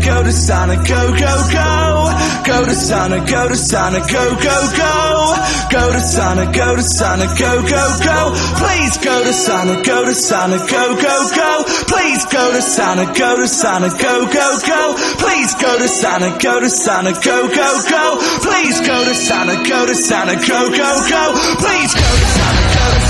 go to Sonic, go, go, go. Go to Sonic, go to Sonic, go, go, go. Go to Sonic, go to Sonic, go, go, go. Please go to Sonic, go to Sonic, go, go, go. Please go to Sonic, go to Sonic, go, go, go. Please go to Sonic, go to Sonic, go, go, go. Please go to Sonic, go to Sonic, go, go, go. Please go to Sonic, go to